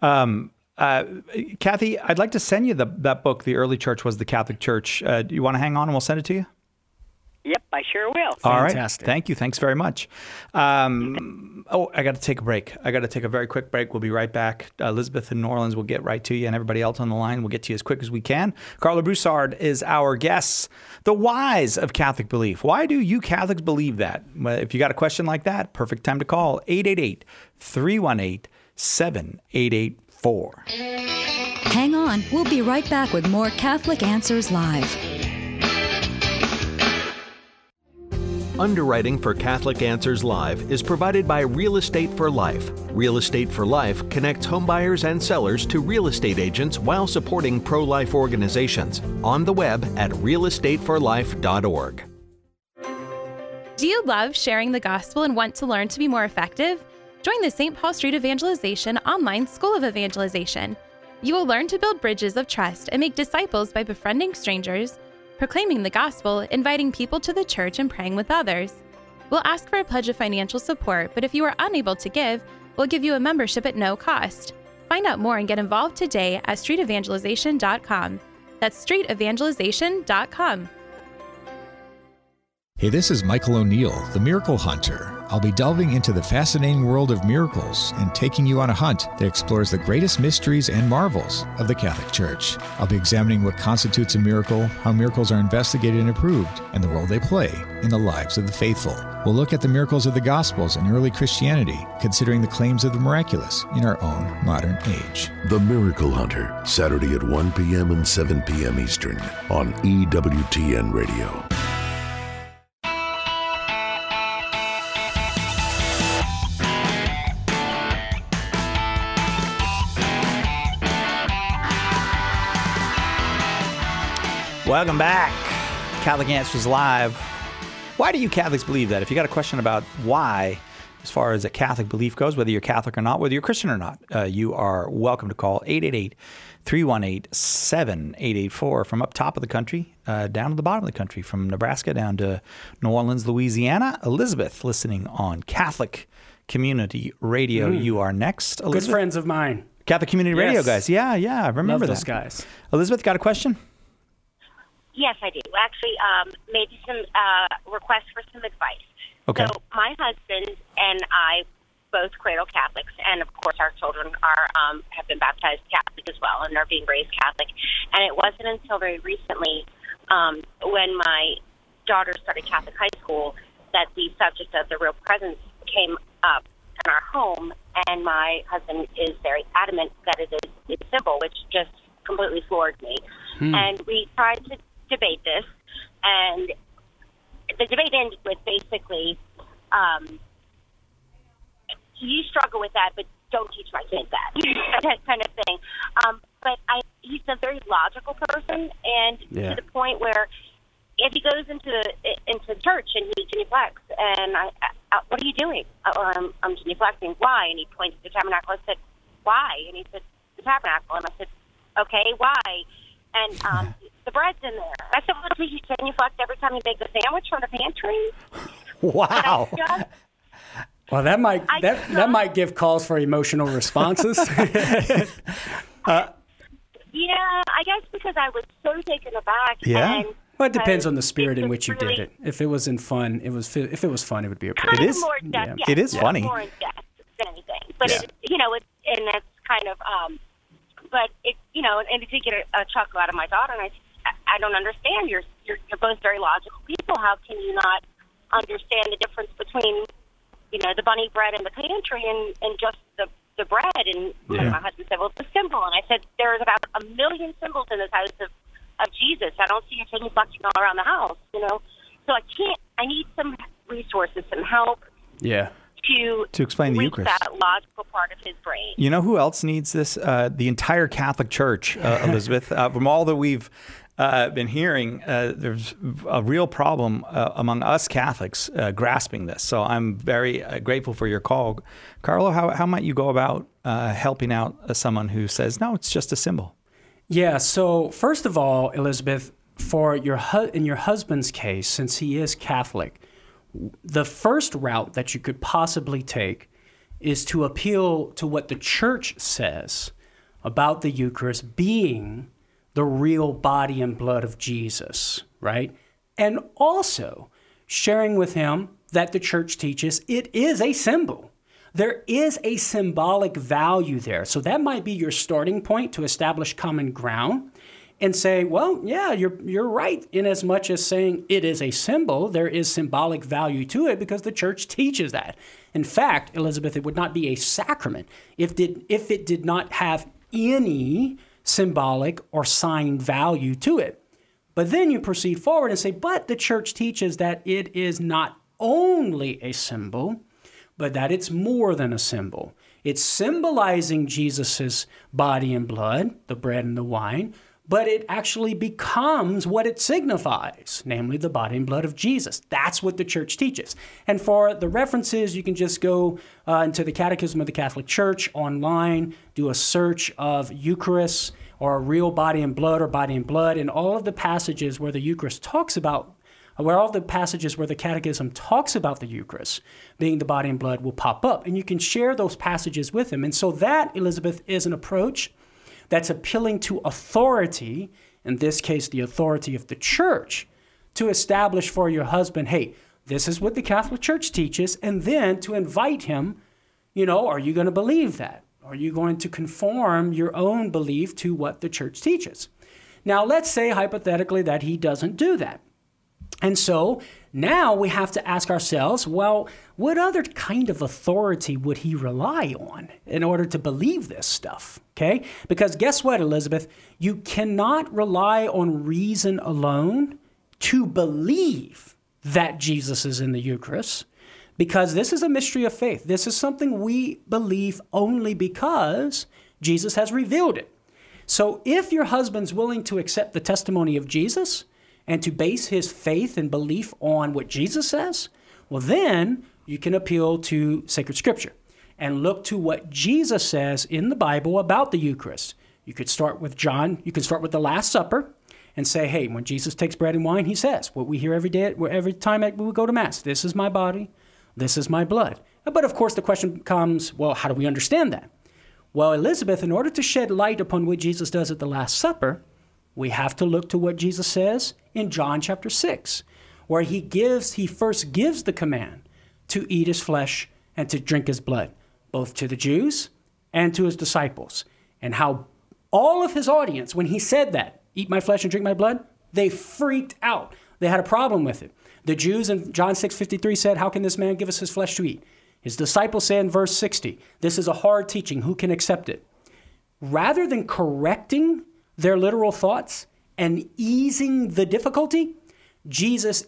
Kathy, I'd like to send you that book, The Early Church Was the Catholic Church. Do you want to hang on and we'll send it to you? Yep, I sure will. All Fantastic. right. Thank you. Thanks very much. I got to take a break. I got to take a very quick break. We'll be right back. Elizabeth in New Orleans will get right to you, and everybody else on the line will get to you as quick as we can. Carla Broussard is our guest. The whys of Catholic belief. Why do you Catholics believe that? Well, if you got a question like that, perfect time to call 888-318-7884. Hang on. We'll be right back with more Catholic Answers Live. Underwriting for Catholic Answers Live is provided by Real Estate for Life. Real Estate for Life connects homebuyers and sellers to real estate agents while supporting pro-life organizations. On the web at realestateforlife.org. Do you love sharing the gospel and want to learn to be more effective? Join the St. Paul Street Evangelization online School of Evangelization. You will learn to build bridges of trust and make disciples by befriending strangers, proclaiming the gospel, inviting people to the church, and praying with others. We'll ask for a pledge of financial support, but if you are unable to give, we'll give you a membership at no cost. Find out more and get involved today at streetevangelization.com. That's streetevangelization.com. Hey, this is Michael O'Neill, the Miracle Hunter. I'll be delving into the fascinating world of miracles and taking you on a hunt that explores the greatest mysteries and marvels of the Catholic Church. I'll be examining what constitutes a miracle, how miracles are investigated and approved, and the role they play in the lives of the faithful. We'll look at the miracles of the Gospels and early Christianity, considering the claims of the miraculous in our own modern age. The Miracle Hunter, Saturday at 1 p.m. and 7 p.m. Eastern on EWTN Radio. Welcome back. Catholic Answers Live. Why do you Catholics believe that? If you got a question about why, as far as a Catholic belief goes, whether you're Catholic or not, whether you're Christian or not, you are welcome to call 888-318-7884 from up top of the country down to the bottom of the country, from Nebraska down to New Orleans, Louisiana. Elizabeth, listening on Catholic Community Radio. You are next, Elizabeth. Good friends of mine. Catholic Community Radio guys. Yeah, I remember Love those that. guys. Elizabeth, got a question? Yes, I do. Actually, maybe some requests for some advice. Okay. So my husband and I both cradle Catholics, and of course our children are have been baptized Catholic as well, and they're being raised Catholic. And it wasn't until very recently, when my daughter started Catholic high school, that the subject of the real presence came up in our home, and my husband is very adamant that it is a symbol, which just completely floored me. And we tried to debate this, and the debate ended with basically, you struggle with that, but don't teach my kids that, that kind of thing. But he's a very logical person, and to the point where if he goes into church and he genuflects, and what are you doing? I'm genuflecting. Why? And he pointed to the tabernacle. I said, why? And he said, the tabernacle. And I said, okay, why? And the bread's in there. I said, well, did you genuflect every time you make the sandwich from the pantry? Wow. Well, that might give calls for emotional responses. Yeah, I guess because I was so taken aback. Yeah. And well, it depends on the spirit in which you did it. If it was in fun, if it was fun, it would be appropriate. It is. More in depth, It is funny. More in depth than anything, but and that's kind of, but it, and it did get a chuckle out of my daughter, and I don't understand. You're both very logical people. How can you not understand the difference between, the bunny bread in the pantry and just the bread? And my husband said, well, it's a symbol. And I said, there's about 1 million symbols in this house of Jesus. I don't see you genuflecting all around the house, So I need some resources, some help. Yeah. To explain the Eucharist. That logical part of his brain. You know who else needs this? The entire Catholic Church, Elizabeth. From all that we've been hearing, there's a real problem among us Catholics grasping this. So I'm very grateful for your call. Carlo, how might you go about helping out someone who says, no, it's just a symbol? Yeah, so first of all, Elizabeth, for in your husband's case, since he is Catholic, the first route that you could possibly take is to appeal to what the church says about the Eucharist being the real body and blood of Jesus, right? And also sharing with him that the church teaches it is a symbol. There is a symbolic value there. So that might be your starting point to establish common ground and say, well, yeah, you're right in as much as saying it is a symbol. There is symbolic value to it because the church teaches that. In fact, Elizabeth, it would not be a sacrament if it did not have any symbolic or sign value to it. But then you proceed forward and say, but the church teaches that it is not only a symbol, but that it's more than a symbol. It's symbolizing Jesus's body and blood, the bread and the wine, but it actually becomes what it signifies, namely the body and blood of Jesus. That's what the church teaches. And for the references, you can just go into the Catechism of the Catholic Church online, do a search of Eucharist or a real body and blood or body and blood, and all of the passages where the Eucharist talks about, where all the passages where the Catechism talks about the Eucharist being the body and blood will pop up. And you can share those passages with him. And so that, Elizabeth, is an approach that's appealing to authority, in this case, the authority of the church, to establish for your husband, hey, this is what the Catholic Church teaches, and then to invite him, are you going to believe that? Are you going to conform your own belief to what the church teaches? Now, let's say hypothetically that he doesn't do that. And so now we have to ask ourselves, well, what other kind of authority would he rely on in order to believe this stuff? Okay? Because guess what, Elizabeth? You cannot rely on reason alone to believe that Jesus is in the Eucharist, because this is a mystery of faith. This is something we believe only because Jesus has revealed it. So if your husband's willing to accept the testimony of Jesus and to base his faith and belief on what Jesus says, well, then you can appeal to sacred scripture and look to what Jesus says in the Bible about the Eucharist. You could start with John. You can start with the Last Supper and say, hey, when Jesus takes bread and wine, he says what we hear every day, every time we go to Mass, this is my body, this is my blood. But of course, the question comes, well, how do we understand that? Well, Elizabeth, in order to shed light upon what Jesus does at the Last Supper, we have to look to what Jesus says in John chapter 6, where he first gives the command to eat his flesh and to drink his blood, both to the Jews and to his disciples. And how all of his audience, when he said that, eat my flesh and drink my blood, they freaked out. They had a problem with it. The Jews in John 6:53 said, how can this man give us his flesh to eat? His disciples said in verse 60, this is a hard teaching. Who can accept it? Rather than correcting their literal thoughts and easing the difficulty, Jesus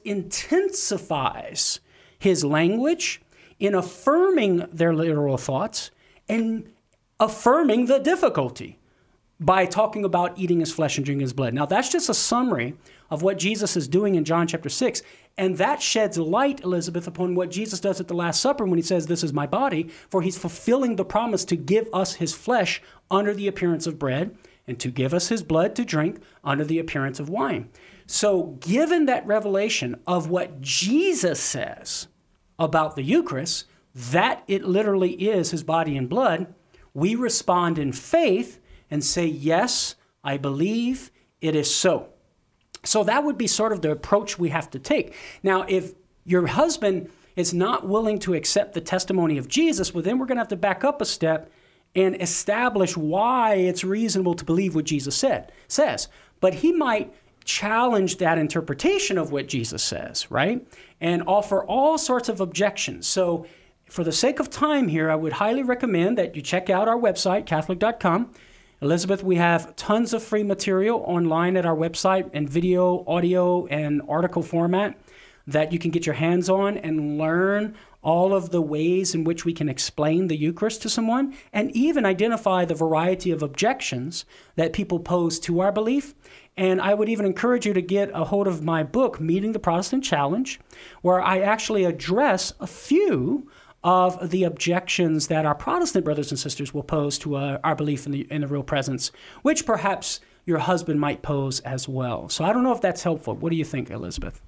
intensifies his language in affirming their literal thoughts and affirming the difficulty by talking about eating his flesh and drinking his blood. Now, that's just a summary of what Jesus is doing in John chapter 6. And that sheds light, Elizabeth, upon what Jesus does at the Last Supper when he says, this is my body, for he's fulfilling the promise to give us his flesh under the appearance of bread and to give us his blood to drink under the appearance of wine. So given that revelation of what Jesus says about the Eucharist, that it literally is his body and blood, we respond in faith and say, yes, I believe it is so. So that would be sort of the approach we have to take. Now, if your husband is not willing to accept the testimony of Jesus, well, then we're going to have to back up a step and establish why it's reasonable to believe what Jesus says. But he might challenge that interpretation of what Jesus says, right? And offer all sorts of objections. So for the sake of time here, I would highly recommend that you check out our website, Catholic.com. Elizabeth, we have tons of free material online at our website in video, audio, and article format that you can get your hands on and learn all of the ways in which we can explain the Eucharist to someone and even identify the variety of objections that people pose to our belief. And I would even encourage you to get a hold of my book, Meeting the Protestant Challenge, where I actually address a few of the objections that our Protestant brothers and sisters will pose to our belief in the real presence, which perhaps your husband might pose as well. So I don't know if that's helpful. What do you think, Elizabeth?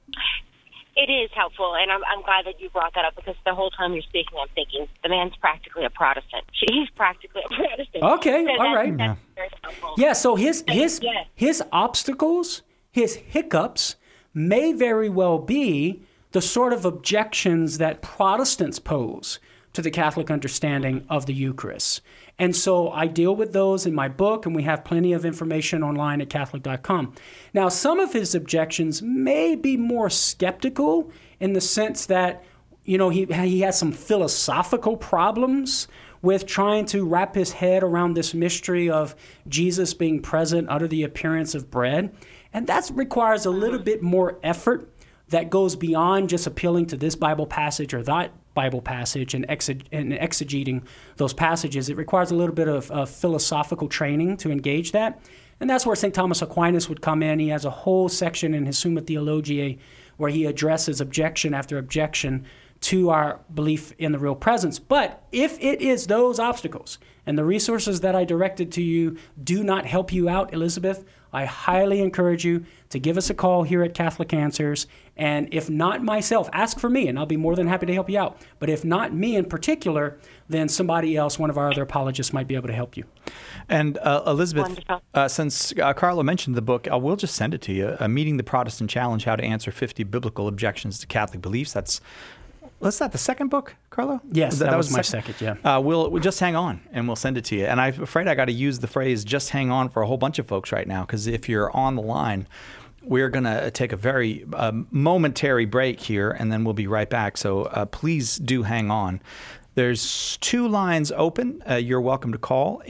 It is helpful, and I'm glad that you brought that up, because the whole time you're speaking, I'm thinking, the man's practically a Protestant. She's practically a Protestant. Okay, so all right. That's very helpful. Yeah, so his obstacles, his hiccups may very well be the sort of objections that Protestants pose to the Catholic understanding of the Eucharist. And so I deal with those in my book, and we have plenty of information online at Catholic.com. Now, some of his objections may be more skeptical in the sense that, you know, he has some philosophical problems with trying to wrap his head around this mystery of Jesus being present under the appearance of bread. And that requires a little bit more effort that goes beyond just appealing to this Bible passage or that Bible passage and exegeting those passages. It requires a little bit of philosophical training to engage that. And that's where St. Thomas Aquinas would come in. He has a whole section in his Summa Theologiae where he addresses objection after objection to our belief in the real presence. But if it is those obstacles and the resources that I directed to you do not help you out, Elizabeth, I highly encourage you to give us a call here at Catholic Answers. And if not myself, ask for me, and I'll be more than happy to help you out. But if not me in particular, then somebody else, one of our other apologists, might be able to help you. And Elizabeth, since Carlo mentioned the book, I will just send it to you, Meeting the Protestant Challenge, How to Answer 50 Biblical Objections to Catholic Beliefs. Was that the second book, Carlo? Yes, that was my second, yeah. We'll just hang on, and we'll send it to you. And I'm afraid I got to use the phrase just hang on for a whole bunch of folks right now, because if you're on the line, we're going to take a very momentary break here, and then we'll be right back. So please do hang on. There's 2 lines open. You're welcome to call,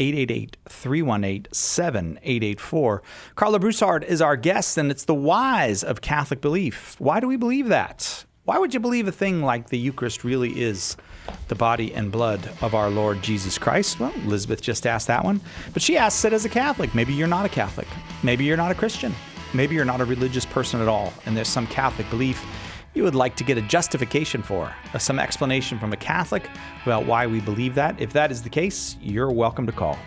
888-318-7884. Carlo Broussard is our guest, and it's the whys of Catholic belief. Why do we believe that? Why would you believe a thing like the Eucharist really is the body and blood of our Lord Jesus Christ? Well, Elizabeth just asked that one, but she asks it as a Catholic. Maybe you're not a Catholic. Maybe you're not a Christian. Maybe you're not a religious person at all, and there's some Catholic belief you would like to get a justification for, some explanation from a Catholic about why we believe that. If that is the case, you're welcome to call.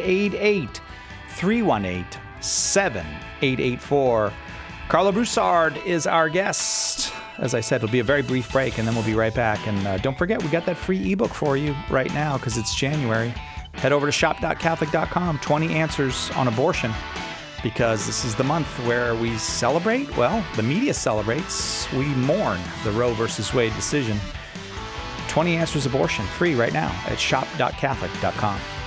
888-318-7884. Carlo Broussard is our guest. As I said, it'll be a very brief break, and then we'll be right back. And don't forget, we got that free ebook for you right now because it's January. Head over to shop.catholic.com, 20 answers on abortion, because this is the month where we celebrate, well, the media celebrates, we mourn the Roe versus Wade decision. 20 Answers Abortion free right now at shop.catholic.com.